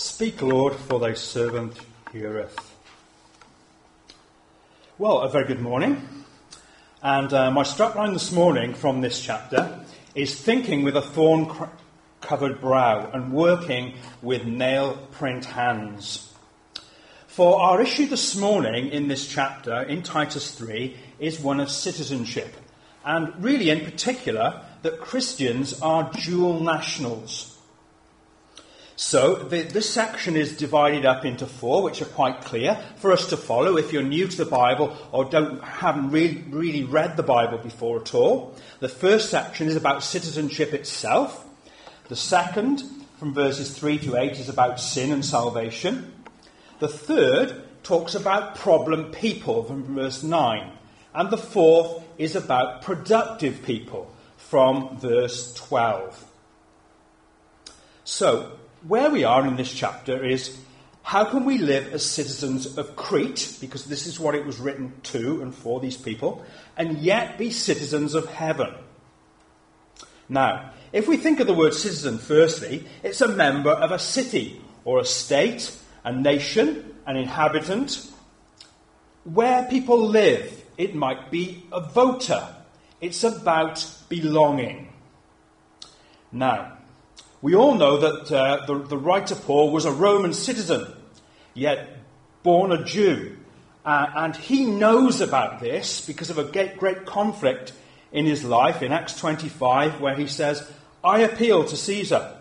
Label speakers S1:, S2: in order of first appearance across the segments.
S1: Speak, Lord, for thy servant heareth. Well, a very good morning. And my strapline this morning from this chapter is thinking with a thorn-covered brow and working with nail-print hands. For our issue this morning in this chapter, in Titus 3, is one of citizenship. And really, in particular, that Christians are dual nationals. So this section is divided up into 4, which are quite clear for us to follow if you're new to the Bible or haven't really read the Bible before at all. The first section is about citizenship itself. The second, from verses 3 to 8, is about sin and salvation. The third talks about problem people, from verse 9. And the fourth is about productive people, from verse 12. So, where we are in this chapter is, how can we live as citizens of Crete, because this is what it was written to and for these people, and yet be citizens of heaven? Now, if we think of the word citizen, firstly, it's a member of a city, or a state, a nation, an inhabitant. Where people live, it might be a voter. It's about belonging. Now, we all know that the writer Paul was a Roman citizen, yet born a Jew. And he knows about this because of a great conflict in his life in Acts 25, where he says, I appeal to Caesar.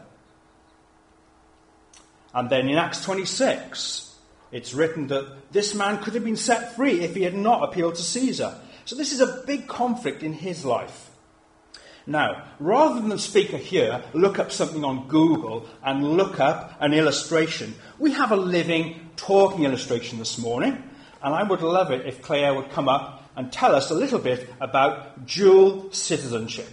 S1: And then in Acts 26, it's written that this man could have been set free if he had not appealed to Caesar. So this is a big conflict in his life. Now, rather than the speaker here look up something on Google and look up an illustration, we have a living, talking illustration this morning, and I would love it if Claire would come up and tell us a little bit about dual citizenship.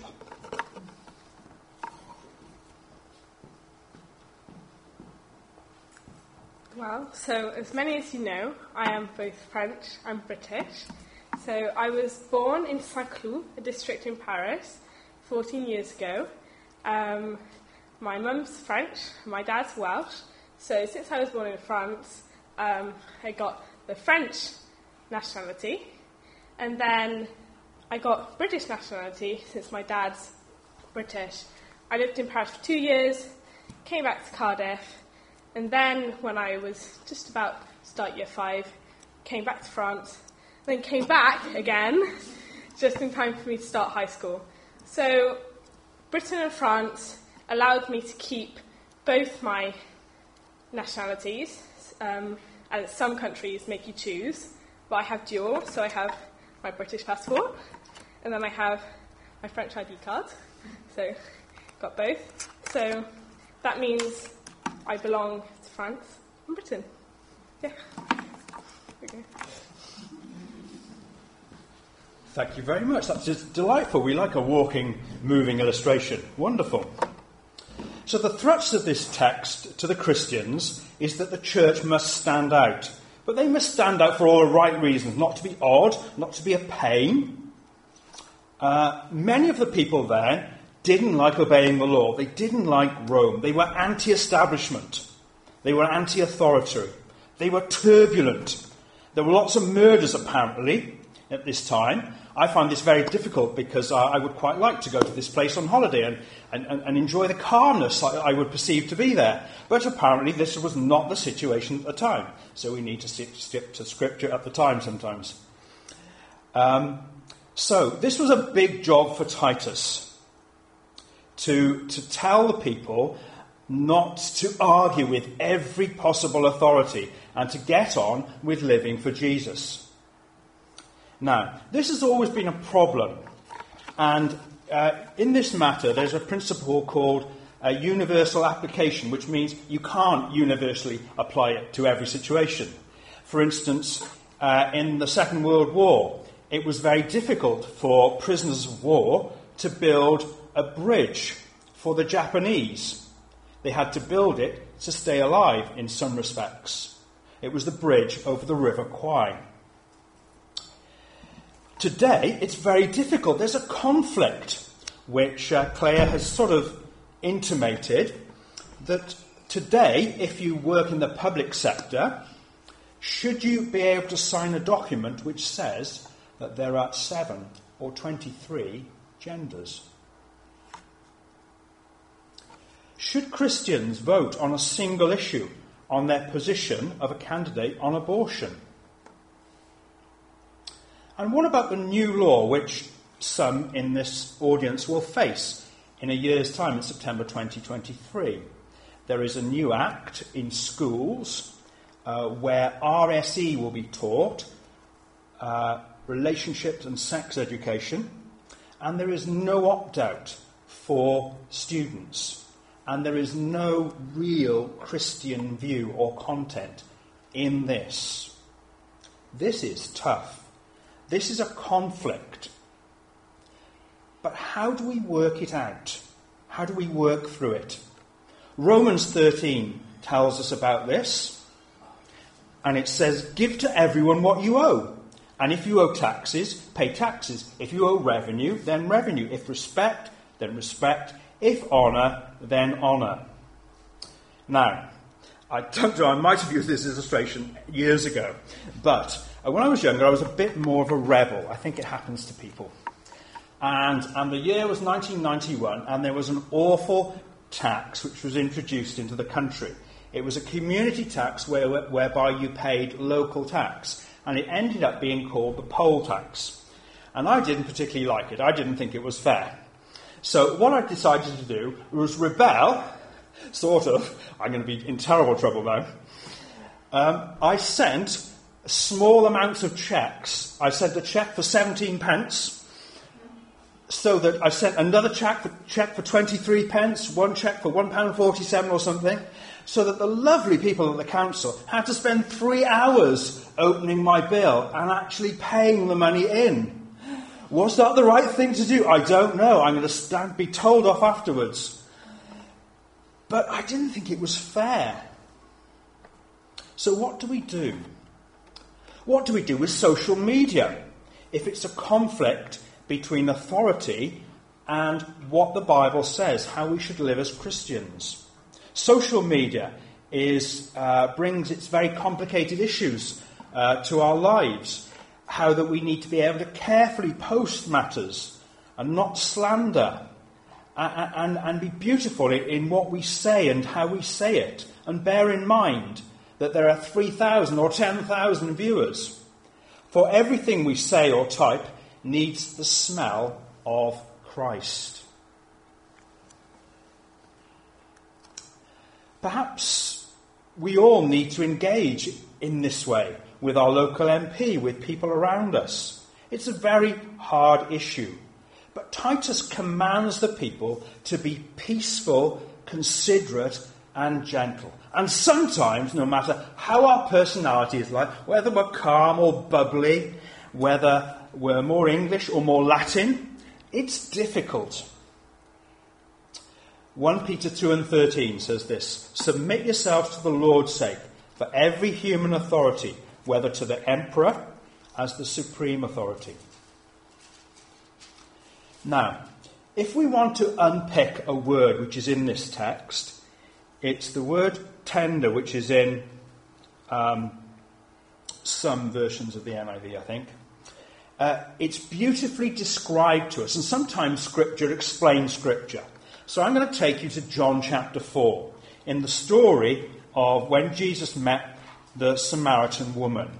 S2: Well, so as many as you know, I am both French and British. So I was born in Saint-Cloud, a district in Paris, 14 years ago. My mum's French, my dad's Welsh. So since I was born in France, I got the French nationality. And then I got British nationality since my dad's British. I lived in Paris for 2 years, came back to Cardiff, and then when I was just about to start year 5, came back to France, then came back again, just in time for me to start high school. So Britain and France allowed me to keep both my nationalities, as some countries make you choose, but I have dual, so I have my British passport, and then I have my French ID card, so got both. So that means I belong to France and Britain. Yeah. Okay.
S1: Thank you very much. That's just delightful. We like a walking, moving illustration. Wonderful. So the thrust of this text to the Christians is that the church must stand out. But they must stand out for all the right reasons, not to be odd, not to be a pain. Many of the people then didn't like obeying the law. They didn't like Rome. They were anti-establishment. They were anti-authority. They were turbulent. There were lots of murders, apparently, at this time. I find this very difficult because I would quite like to go to this place on holiday and enjoy the calmness I would perceive to be there. But apparently this was not the situation at the time. So we need to stick to Scripture at the time sometimes. So this was a big job for Titus, to tell the people not to argue with every possible authority and to get on with living for Jesus. Now, this has always been a problem, and in this matter there's a principle called universal application, which means you can't universally apply it to every situation. For instance, in the Second World War, it was very difficult for prisoners of war to build a bridge for the Japanese. They had to build it to stay alive in some respects. It was the bridge over the River Kwai. Today, it's very difficult. There's a conflict, which Claire has sort of intimated, that Today, if you work in the public sector, should you be able to sign a document which says that there are 7 or 23 genders? Should Christians vote on a single issue on their position of a candidate on abortion? And what about the new law which some in this audience will face in a year's time, in September 2023? There is a new act in schools where RSE will be taught, relationships and sex education, and there is no opt-out for students. And there is no real Christian view or content in this. This is tough. This is a conflict. But how do we work it out? How do we work through it? Romans 13 tells us about this. And it says, give to everyone what you owe. And if you owe taxes, pay taxes. If you owe revenue, then revenue. If respect, then respect. If honour, then honour. Now, I don't know, I might have used this illustration years ago, but when I was younger, I was a bit more of a rebel. I think it happens to people. And the year was 1991, and there was an awful tax which was introduced into the country. It was a community tax whereby you paid local tax, and it ended up being called the poll tax. And I didn't particularly like it. I didn't think it was fair. So what I decided to do was rebel, sort of. I'm going to be in terrible trouble now. I sent small amounts of cheques. I sent a cheque for 17 pence, so that I sent another cheque for 23 pence, one cheque for £1.47 or something, so that the lovely people at the council had to spend 3 hours opening my bill and actually paying the money in. Was that the right thing to do? I don't know. I'm going to be told off afterwards. But I didn't think it was fair. So what do we do? What do we do with social media if it's a conflict between authority and what the Bible says, how we should live as Christians? Social media brings its very complicated issues to our lives. How that we need to be able to carefully post matters and not slander, and be beautiful in what we say and how we say it, and bear in mind that there are 3,000 or 10,000 viewers. For everything we say or type needs the smell of Christ. Perhaps we all need to engage in this way with our local MP, with people around us. It's a very hard issue. But Titus commands the people to be peaceful, considerate, and gentle. And sometimes, no matter how our personality is like, whether we're calm or bubbly, whether we're more English or more Latin, it's difficult. 1 Peter 2:13 says this, submit yourselves to the Lord's sake, for every human authority, whether to the emperor as the supreme authority. Now, if we want to unpick a word which is in this text, it's the word tender, which is in some versions of the NIV, I think. It's beautifully described to us, and sometimes Scripture explains Scripture. So I'm going to take you to John chapter 4, in the story of when Jesus met the Samaritan woman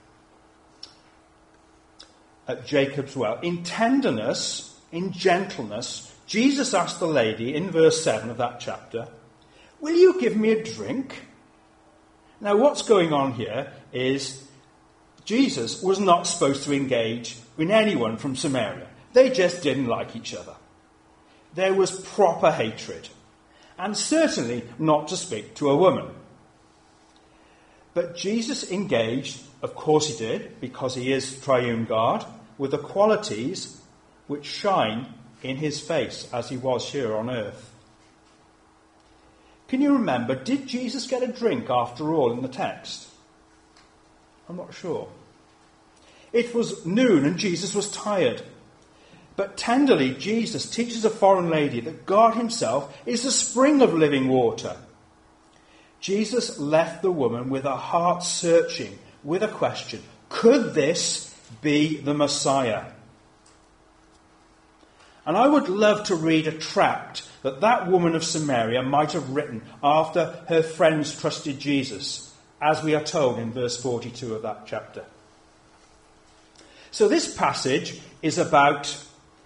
S1: at Jacob's well. In tenderness, in gentleness, Jesus asked the lady in verse 7 of that chapter, will you give me a drink? Now what's going on here is Jesus was not supposed to engage with anyone from Samaria. They just didn't like each other. There was proper hatred, and certainly not to speak to a woman. But Jesus engaged, of course he did, because he is triune God, with the qualities which shine in his face as he was here on earth. Can you remember, did Jesus get a drink after all in the text? I'm not sure. It was noon and Jesus was tired. But tenderly, Jesus teaches a foreign lady that God himself is the spring of living water. Jesus left the woman with her heart searching, with a question: could this be the Messiah? And I would love to read a tract that woman of Samaria might have written after her friends trusted Jesus, as we are told in verse 42 of that chapter. So this passage is about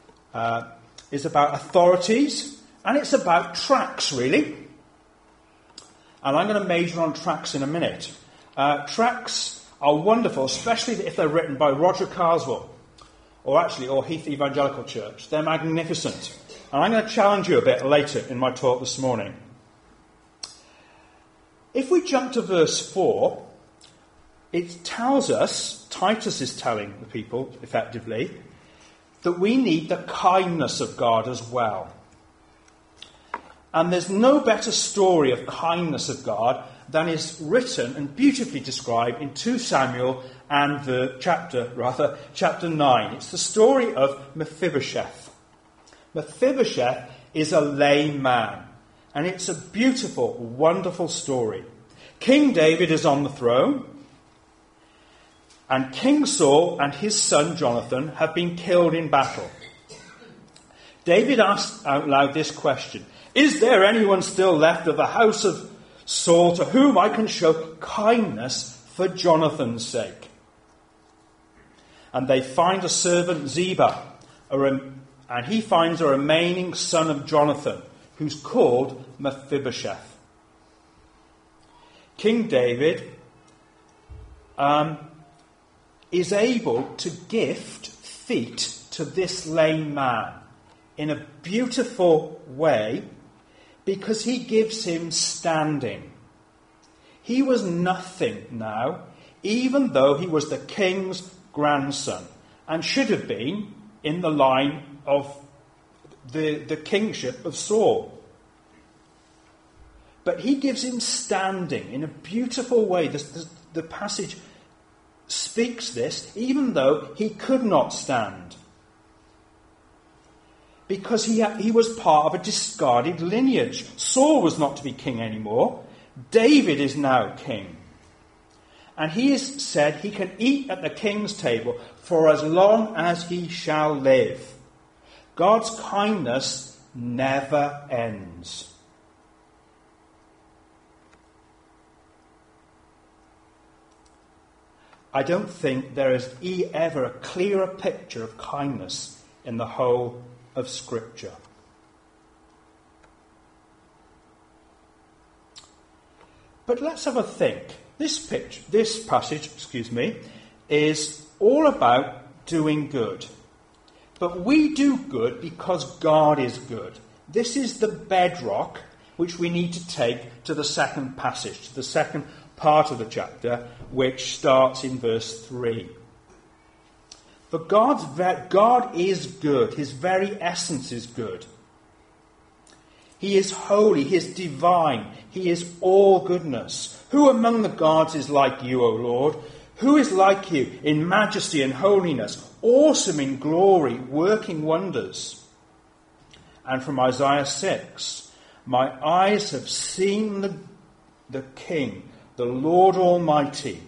S1: authorities, and it's about tracts, really. And I'm going to major on tracts in a minute. Tracts are wonderful, especially if they're written by Roger Carswell, or Heath Evangelical Church. They're magnificent. And I'm going to challenge you a bit later in my talk this morning. If we jump to verse 4, it tells us, Titus is telling the people, effectively, that we need the kindness of God as well. And there's no better story of kindness of God than is written and beautifully described in 2 Samuel and chapter 9. It's the story of Mephibosheth. Mephibosheth is a lame man, and it's a beautiful, wonderful story. King David is on the throne, and King Saul and his son Jonathan have been killed in battle. David asked out loud this question: is there anyone still left of the house of Saul to whom I can show kindness for Jonathan's sake? And they find a servant, Ziba, and he finds a remaining son of Jonathan, who's called Mephibosheth. King David is able to gift feet to this lame man in a beautiful way, because he gives him standing. He was nothing now, even though he was the king's grandson and should have been in the line of the kingship of Saul. But he gives him standing in a beautiful way. The passage speaks this, even though he could not stand, because he was part of a discarded lineage. Saul was not to be king anymore. David is now king. And he has said he can eat at the king's table for as long as he shall live. God's kindness never ends. I don't think there is ever a clearer picture of kindness in the whole of Scripture. But let's have a think. This passage, is all about doing good. But we do good because God is good. This is the bedrock which we need to take to the second passage, to the second part of the chapter, which starts in verse 3. For God is good. His very essence is good. He is holy. He is divine. He is all goodness. Who among the gods is like you, O Lord? Who is like you in majesty and holiness, awesome in glory, working wonders? And from Isaiah 6, my eyes have seen the King, the Lord Almighty.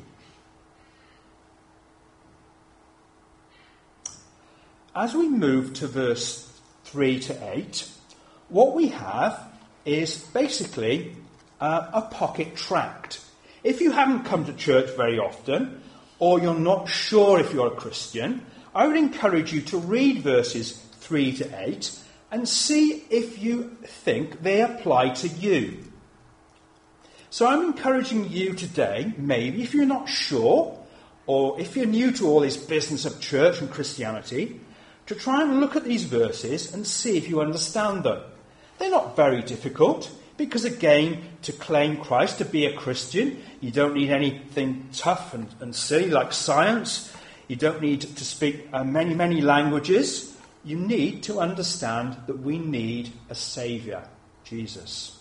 S1: As we move to verse 3 to 8, what we have is basically a pocket tract. If you haven't come to church very often, or you're not sure if you're a Christian, I would encourage you to read verses 3 to 8 and see if you think they apply to you. So I'm encouraging you today, maybe if you're not sure, or if you're new to all this business of church and Christianity, to try and look at these verses and see if you understand them. They're not very difficult, because again, to claim Christ, to be a Christian, you don't need anything tough and silly like science. You don't need to speak many, many languages. You need to understand that we need a Saviour, Jesus.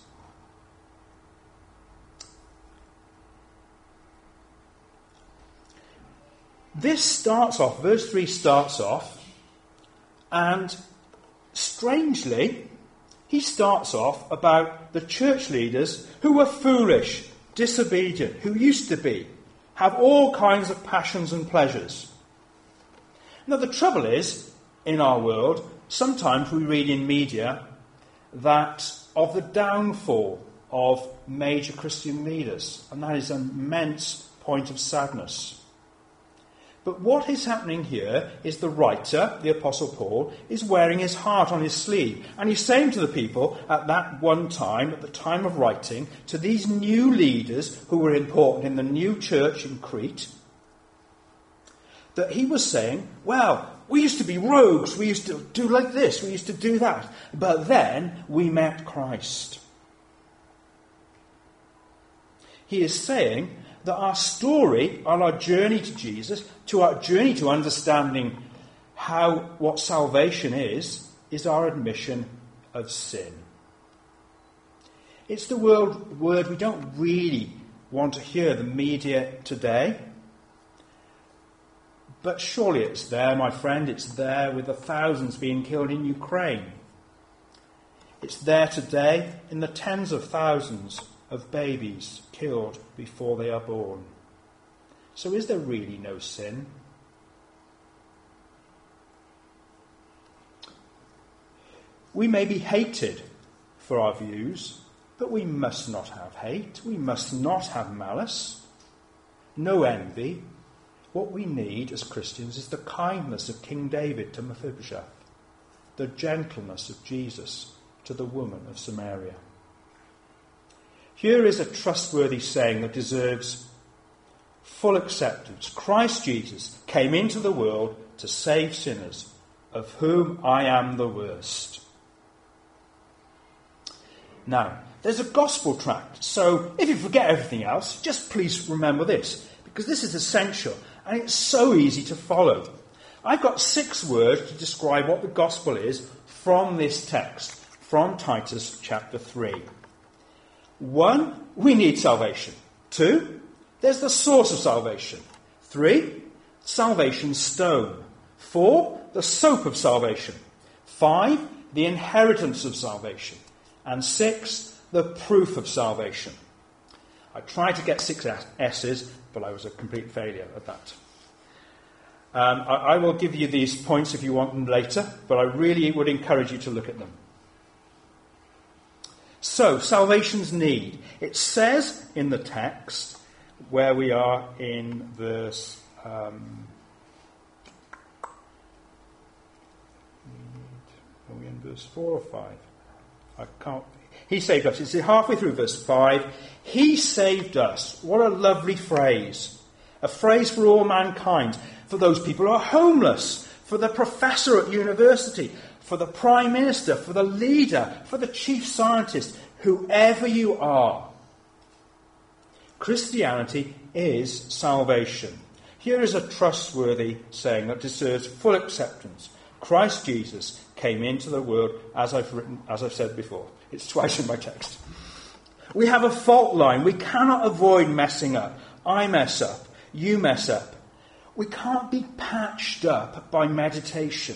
S1: This starts off, verse 3 starts off, and strangely, he starts off about the church leaders who were foolish disobedient, who used to be, have all kinds of passions and pleasures. Now, the trouble is, in our world, sometimes we read in media that of the downfall of major Christian leaders, and that is an immense point of sadness. But what is happening here is the writer, the Apostle Paul, is wearing his heart on his sleeve. And he's saying to the people at that one time, at the time of writing, to these new leaders who were important in the new church in Crete, that he was saying, well, we used to be rogues, we used to do like this, we used to do that. But then we met Christ. He is saying that our story, on our journey to Jesus, to our journey to understanding what salvation is our admission of sin. It's the word we don't really want to hear the media today. But surely it's there, my friend. It's there with the thousands being killed in Ukraine. It's there today in the tens of thousands of babies killed before they are born. So is there really no sin? We may be hated for our views, but we must not have hate. We must not have malice. No envy. What we need as Christians is the kindness of King David to Mephibosheth, the gentleness of Jesus to the woman of Samaria. Here is a trustworthy saying that deserves full acceptance. Christ Jesus came into the world to save sinners, of whom I am the worst. Now, there's a gospel tract, so if you forget everything else, just please remember this, because this is essential, and it's so easy to follow. I've got 6 words to describe what the gospel is from this text, from Titus chapter 3. 1, we need salvation. 2, there's the source of salvation. 3, salvation's stone. 4, the soap of salvation. 5, the inheritance of salvation. And 6, the proof of salvation. I tried to get 6 S's, but I was a complete failure at that. I will give you these points if you want them later, but I really would encourage you to look at them. So, salvation's need. It says in the text, where we are in verse... are we in verse 4 or 5? I can't... He saved us. It's halfway through verse 5. He saved us. What a lovely phrase. A phrase for all mankind. For those people who are homeless. For the professor at university. For the prime minister. For the leader. For the chief scientist. Whoever you are. Christianity is salvation. Here is a trustworthy saying that deserves full acceptance. Christ Jesus came into the world, as I've said before. It's twice in my text. We have a fault line. We cannot avoid messing up. I mess up. You mess up. We can't be patched up by meditation.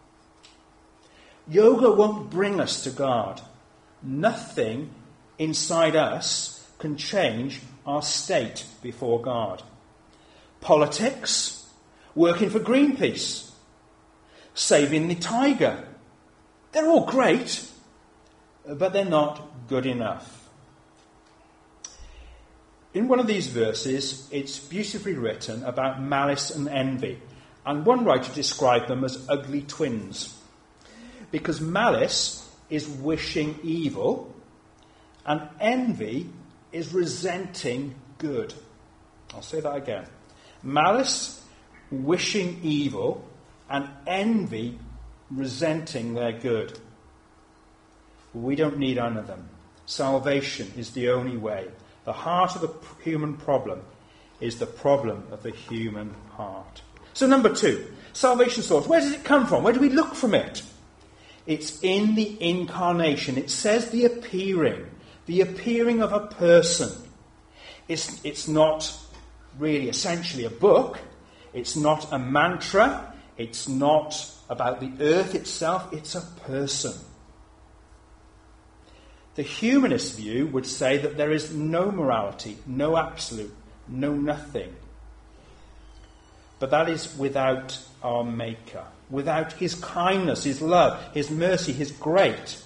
S1: Yoga won't bring us to God. Nothing inside us can change our state before God. Politics, working for Greenpeace, saving the tiger. They're all great, but they're not good enough. In one of these verses, it's beautifully written about malice and envy. And one writer described them as ugly twins. Because malice is wishing evil, and envy is resenting good. I'll say that again. Malice, wishing evil, and envy, resenting their good. We don't need none of them. Salvation is the only way. The heart of the human problem is the problem of the human heart. So number 2, salvation source. Where does it come from? Where do we look from it? It's in the incarnation. It says the appearing of a person. It's not really essentially a book. It's not a mantra. It's not about the earth itself. It's a person. The humanist view would say that there is no morality, no absolute, no nothing. But that is without our Maker, without his kindness, his love, his mercy, his grace.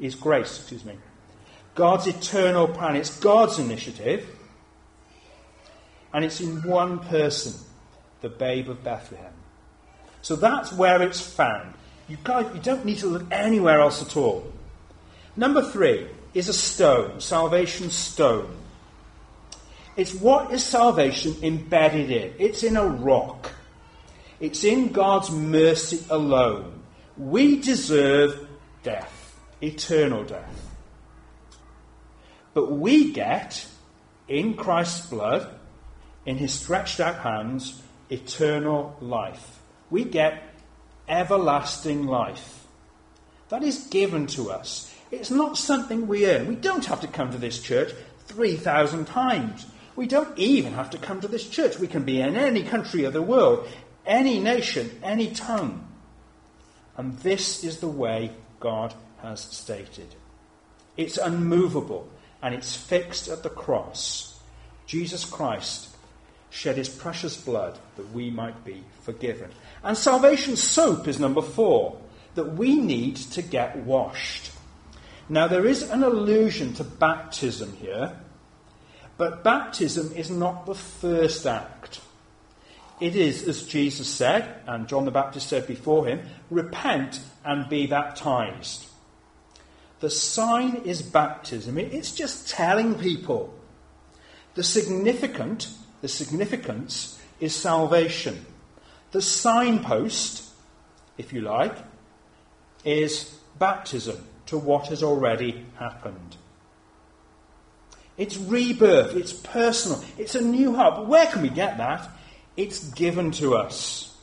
S1: God's eternal plan. It's God's initiative. And it's in one person, the babe of Bethlehem. So that's where it's found. You don't need to look anywhere else at all. Number 3 is a stone, salvation's stone. It's what is salvation embedded in? It's in a rock. It's in God's mercy alone. We deserve death, eternal death. But we get, in Christ's blood, in his stretched out hands, eternal life. We get everlasting life. That is given to us. It's not something we earn. We don't have to come to this church 3,000 times. We don't even have to come to this church. We can be in any country of the world, any nation, any tongue. And this is the way God has stated. It's unmovable and it's fixed at the cross. Jesus Christ shed his precious blood that we might be forgiven. And salvation's soap is number 4, that we need to get washed. Now there is an allusion to baptism here, but baptism is not the first act. It is, as Jesus said, and John the Baptist said before him, repent and be baptized. The sign is baptism. It's just telling people. The significance is salvation. The signpost, if you like, is baptism to what has already happened. It's rebirth, it's personal, it's a new heart. But where can we get that? It's given to us.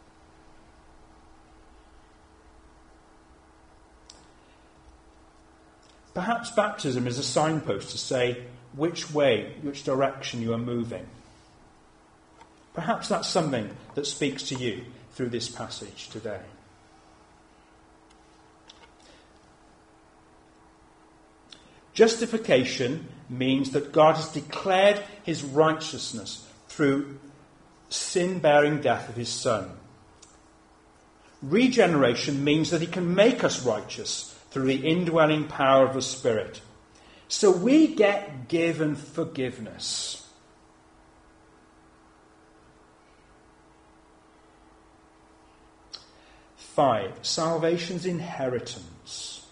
S1: Perhaps baptism is a signpost to say which way, which direction you are moving. Perhaps that's something that speaks to you through this passage today. Justification means that God has declared his righteousness through sin-bearing death of his Son. Regeneration means that he can make us righteous through the indwelling power of the Spirit. So we get given forgiveness. Five, salvation's inheritance.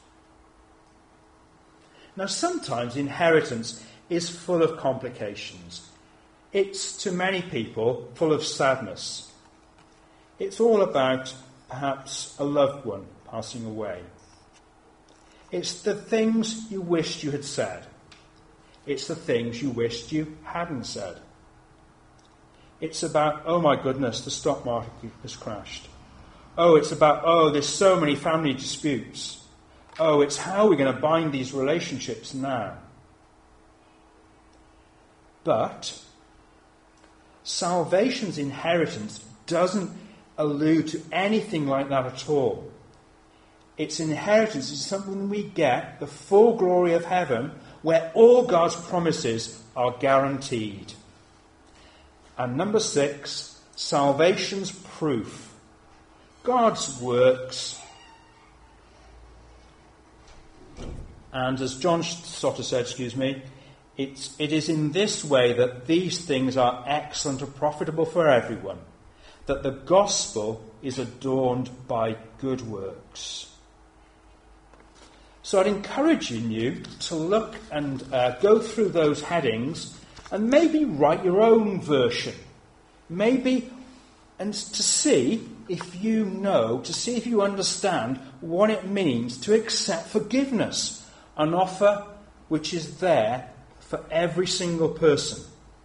S1: Now, sometimes inheritance is full of complications. It's, to many people, full of sadness. It's all about, perhaps, a loved one passing away. It's the things you wished you had said. It's the things you wished you hadn't said. It's about, oh my goodness, the stock market has crashed. Oh, it's about, there's so many family disputes. Oh, it's how we're going to bind these relationships now. But salvation's inheritance doesn't allude to anything like that at all. Its inheritance is something we get, the full glory of heaven, where all God's promises are guaranteed. And number 6, salvation's proof. God's works. And as John Sotter said, it is in this way that these things are excellent and profitable for everyone, that the gospel is adorned by good works. So I'd encourage you to look and go through those headings and maybe write your own version. And to see if you know, to see if you understand what it means to accept forgiveness. An offer which is there for every single person.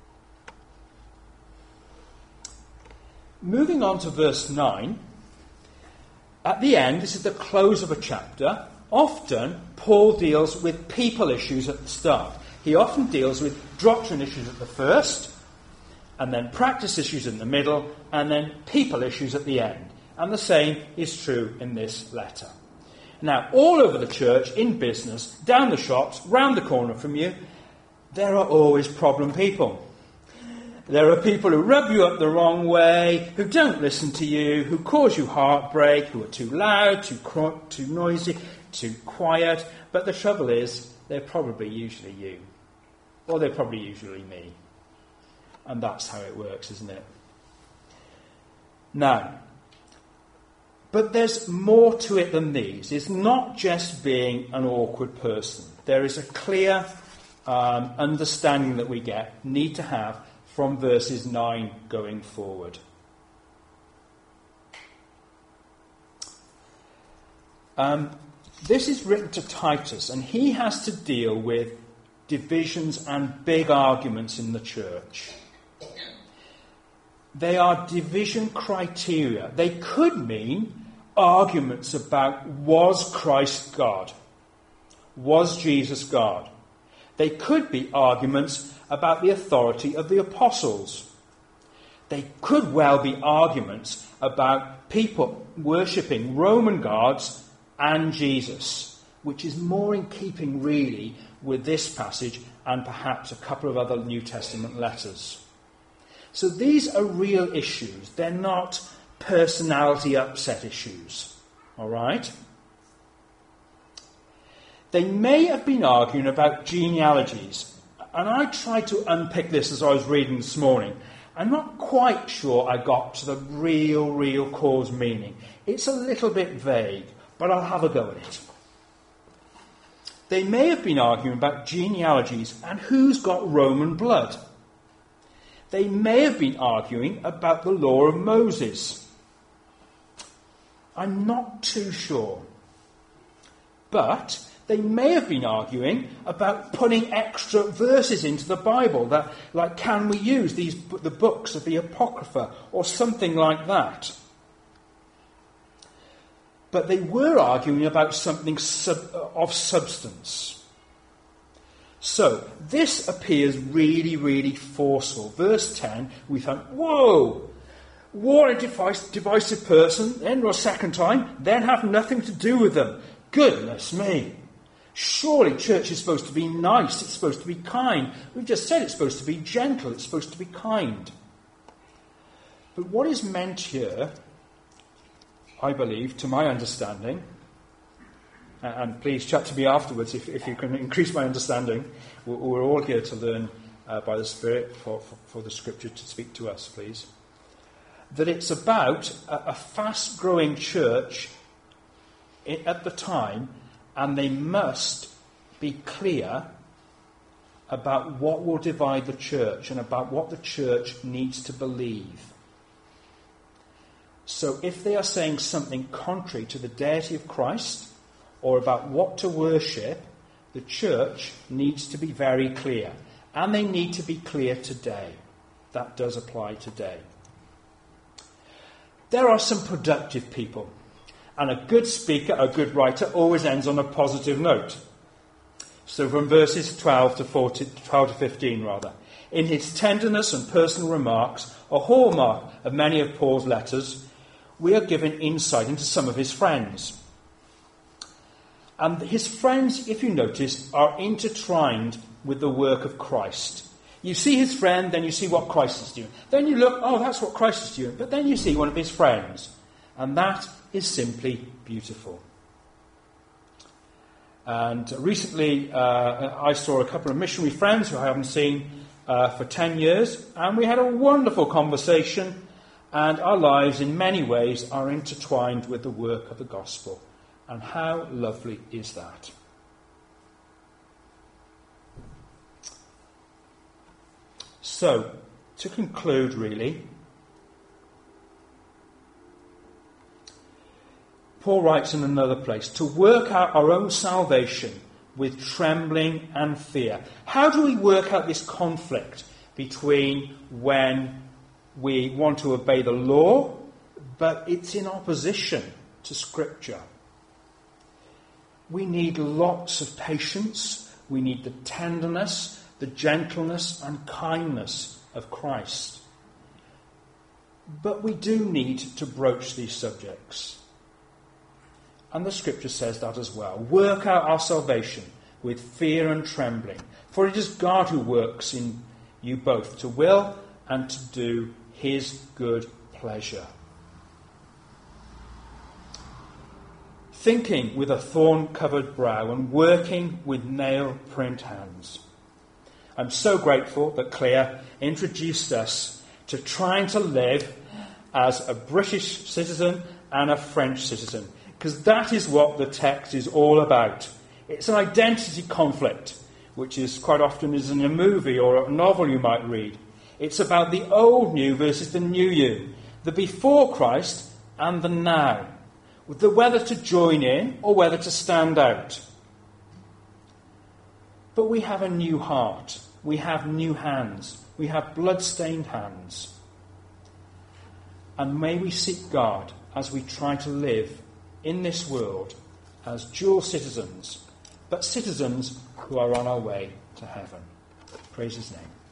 S1: Moving on to verse 9. At the end, this is the close of a chapter. Often, Paul deals with people issues at the start. He often deals with doctrine issues at the first, and then practice issues in the middle, and then people issues at the end. And the same is true in this letter. Now, all over the church, in business, down the shops, round the corner from you, there are always problem people. There are people who rub you up the wrong way, who don't listen to you, who cause you heartbreak, who are too loud, too noisy, too quiet. But the trouble is, they're probably usually you. Or they're probably usually me. And that's how it works, isn't it? Now, but there's more to it than these. It's not just being an awkward person. There is a clear understanding that we need to have from verses 9 going forward. This is written to Titus, and he has to deal with divisions and big arguments in the church. They are division criteria. They could mean arguments about, was Christ God? Was Jesus God? They could be arguments about the authority of the apostles. They could well be arguments about people worshipping Roman gods and Jesus, which is more in keeping really with this passage and perhaps a couple of other New Testament letters. So these are real issues. They're not personality upset issues. All right? They may have been arguing about genealogies. And I tried to unpick this as I was reading this morning. I'm not quite sure I got to the real cause meaning. It's a little bit vague, but I'll have a go at it. They may have been arguing about genealogies and who's got Roman blood. They may have been arguing about the law of Moses. I'm not too sure. But they may have been arguing about putting extra verses into the Bible, that, like, can we use the books of the Apocrypha or something like that? But they were arguing about something of substance. So, this appears really forceful. Verse 10, we think, whoa! War a divisive person, then or a second time, then have nothing to do with them. Goodness me! Surely church is supposed to be nice, it's supposed to be kind. We've just said it's supposed to be gentle, it's supposed to be kind. But what is meant here, I believe, to my understanding, and please chat to me afterwards if you can increase my understanding. We're all here to learn by the Spirit for the Scripture to speak to us, please. That it's about a fast-growing church at the time, and they must be clear about what will divide the church and about what the church needs to believe. So if they are saying something contrary to the deity of Christ or about what to worship, the church needs to be very clear. And they need to be clear today. That does apply today. There are some productive people. And a good speaker, a good writer, always ends on a positive note. So from verses 12 to 15, in his tenderness and personal remarks, a hallmark of many of Paul's letters, we are given insight into some of his friends. And his friends, if you notice, are intertwined with the work of Christ. You see his friend, then you see what Christ is doing. Then you look, oh, that's what Christ is doing. But then you see one of his friends. And that is simply beautiful. And recently I saw a couple of missionary friends who I haven't seen for 10 years. And we had a wonderful conversation. And our lives in many ways are intertwined with the work of the gospel. And how lovely is that? So, to conclude really, Paul writes in another place, to work out our own salvation with trembling and fear. How do we work out this conflict between when we want to obey the law, but it's in opposition to Scripture? We need lots of patience. We need the tenderness, the gentleness and kindness of Christ. But we do need to broach these subjects. And the scripture says that as well. Work out our salvation with fear and trembling, for it is God who works in you both to will and to do his good pleasure. Thinking with a thorn-covered brow and working with nail-print hands. I'm so grateful that Claire introduced us to trying to live as a British citizen and a French citizen, because that is what the text is all about. It's an identity conflict, which is quite often is in a movie or a novel you might read. It's about the old you versus the new you, the before Christ and the now, with the whether to join in or whether to stand out. But we have a new heart. We have new hands. We have blood-stained hands. And may we seek God as we try to live in this world as dual citizens, but citizens who are on our way to heaven. Praise his name.